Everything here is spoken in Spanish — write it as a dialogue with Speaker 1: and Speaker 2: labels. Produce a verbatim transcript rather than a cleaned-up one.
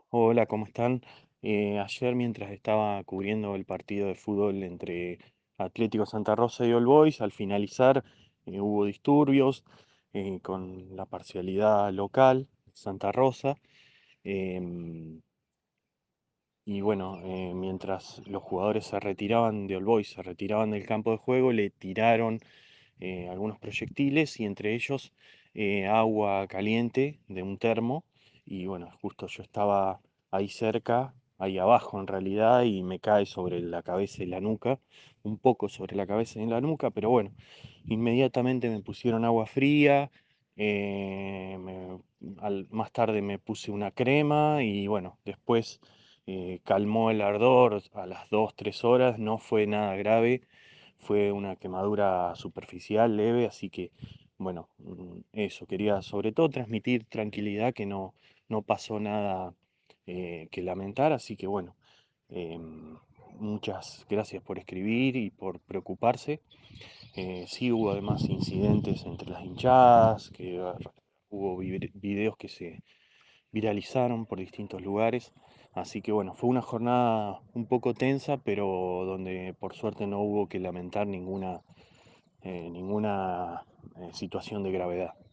Speaker 1: Hola, ¿cómo están? Eh, ayer mientras estaba cubriendo el partido de fútbol entre Atlético Santa Rosa y All Boys, al finalizar eh, hubo disturbios eh, con la parcialidad local, Santa Rosa. em, y bueno, eh, mientras los jugadores se retiraban de All Boys, se retiraban del campo de juego, le tiraron eh, algunos proyectiles y entre ellos eh, agua caliente de un termo. Y bueno, justo yo estaba ahí cerca, ahí abajo en realidad, y me cae sobre la cabeza y la nuca, un poco sobre la cabeza y la nuca, pero bueno, inmediatamente me pusieron agua fría. eh, me- al- Más tarde me puse una crema y bueno, después eh, calmó el ardor a las dos tres horas, no fue nada grave, fue una quemadura superficial leve, así que bueno, mm, eso, quería sobre todo transmitir tranquilidad, que no, no pasó nada eh, que lamentar, así que bueno, em, muchas gracias por escribir y por preocuparse. Eh, sí hubo además incidentes entre las hinchadas, que ah, hubo vi- videos que se viralizaron por distintos lugares. Así que bueno, fue una jornada un poco tensa, pero donde por suerte no hubo que lamentar ninguna, eh, ninguna eh, situación de gravedad.